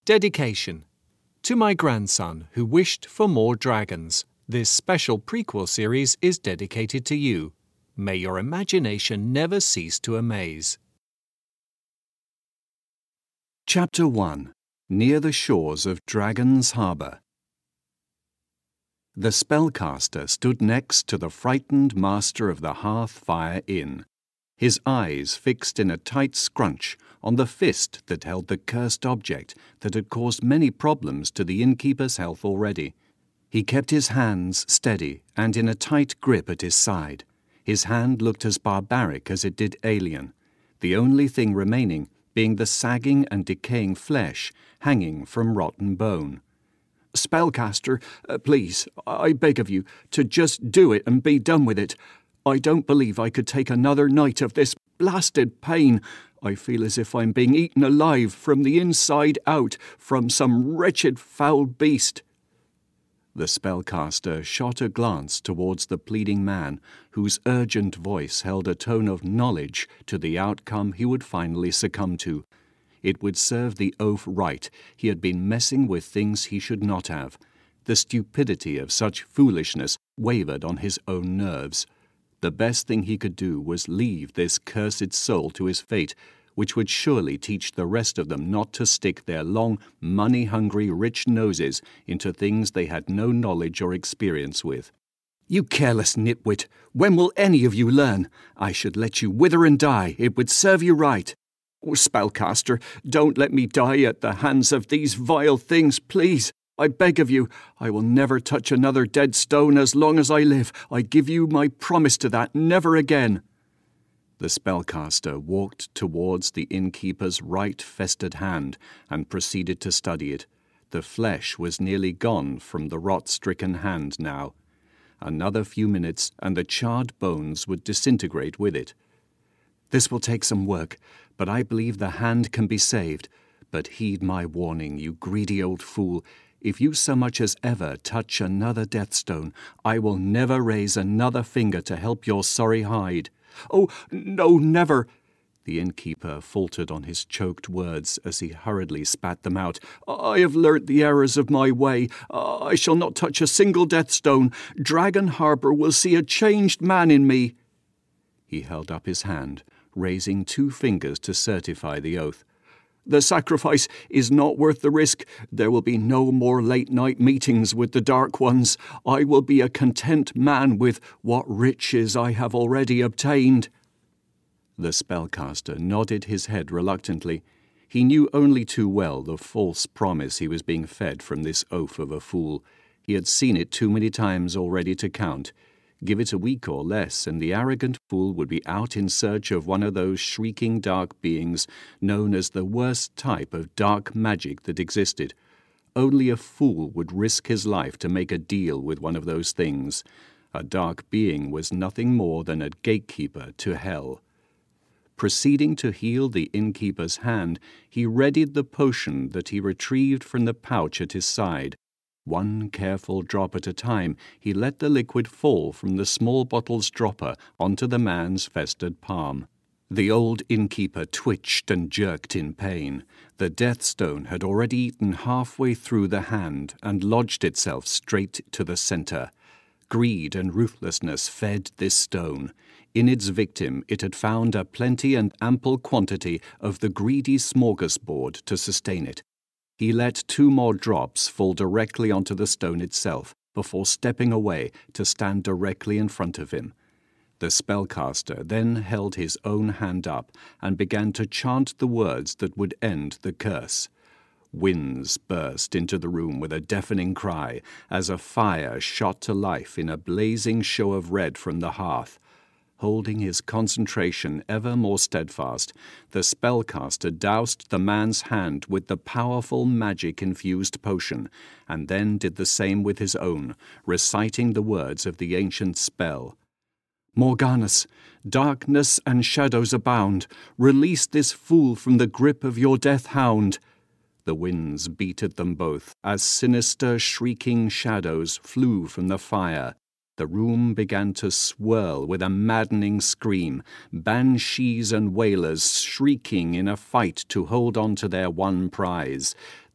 Dedication. To my grandson who wished for more dragons, this special prequel series is dedicated to you. May your imagination never cease to amaze. Chapter 1. Near the Shores of Dragon's Harbour. The spellcaster stood next to the frightened master of the Hearthfire Inn, his eyes fixed in a tight scrunch on the fist that held the cursed object that had caused many problems to the innkeeper's health already. He kept his hands steady and in a tight grip at his side. His hand looked as barbaric as it did alien, the only thing remaining being the sagging and decaying flesh hanging from rotten bone. "Spellcaster, please, I beg of you, to just do it and be done with it. I don't believe I could take another night of this blasted pain. I feel as if I'm being eaten alive from the inside out from some wretched foul beast." The spellcaster shot a glance towards the pleading man, whose urgent voice held a tone of knowledge to the outcome he would finally succumb to. It would serve the oaf right. He had been messing with things he should not have. The stupidity of such foolishness wavered on his own nerves. The best thing he could do was leave this cursed soul to his fate, which would surely teach the rest of them not to stick their long, money-hungry, rich noses into things they had no knowledge or experience with. "You careless nitwit! When will any of you learn? I should let you wither and die. It would serve you right. Oh, spellcaster, don't let me die at the hands of these vile things, please. I beg of you. I will never touch another dead stone as long as I live. I give you my promise to that, never again." The spellcaster walked towards the innkeeper's right festered hand and proceeded to study it. The flesh was nearly gone from the rot-stricken hand now. Another few minutes and the charred bones would disintegrate with it. "This will take some work, but I believe the hand can be saved. But heed my warning, you greedy old fool. If you so much as ever touch another deathstone, I will never raise another finger to help your sorry hide." "Oh, no, never!" The innkeeper faltered on his choked words as he hurriedly spat them out. "I have learnt the errors of my way. I shall not touch a single deathstone. Dragon Harbour will see a changed man in me." He held up his hand, raising 2 fingers to certify the oath. "The sacrifice is not worth the risk. There will be no more late-night meetings with the Dark Ones. I will be a content man with what riches I have already obtained." The spellcaster nodded his head reluctantly. He knew only too well the false promise he was being fed from this oaf of a fool. He had seen it too many times already to count. Give it a week or less, and the arrogant fool would be out in search of one of those shrieking dark beings known as the worst type of dark magic that existed. Only a fool would risk his life to make a deal with one of those things. A dark being was nothing more than a gatekeeper to hell. Proceeding to heal the innkeeper's hand, he readied the potion that he retrieved from the pouch at his side. One careful drop at a time, he let the liquid fall from the small bottle's dropper onto the man's festered palm. The old innkeeper twitched and jerked in pain. The deathstone had already eaten halfway through the hand and lodged itself straight to the center. Greed and ruthlessness fed this stone. In its victim it had found a plenty and ample quantity of the greedy smorgasbord to sustain it. He let 2 more drops fall directly onto the stone itself before stepping away to stand directly in front of him. The spellcaster then held his own hand up and began to chant the words that would end the curse. Winds burst into the room with a deafening cry as a fire shot to life in a blazing show of red from the hearth. Holding his concentration ever more steadfast, the spellcaster doused the man's hand with the powerful magic-infused potion, and then did the same with his own, reciting the words of the ancient spell. "Morganus, darkness and shadows abound. Release this fool from the grip of your death hound." The winds beat at them both, as sinister, shrieking shadows flew from the fire. The room began to swirl with a maddening scream, banshees and wailers shrieking in a fight to hold on to their one prize.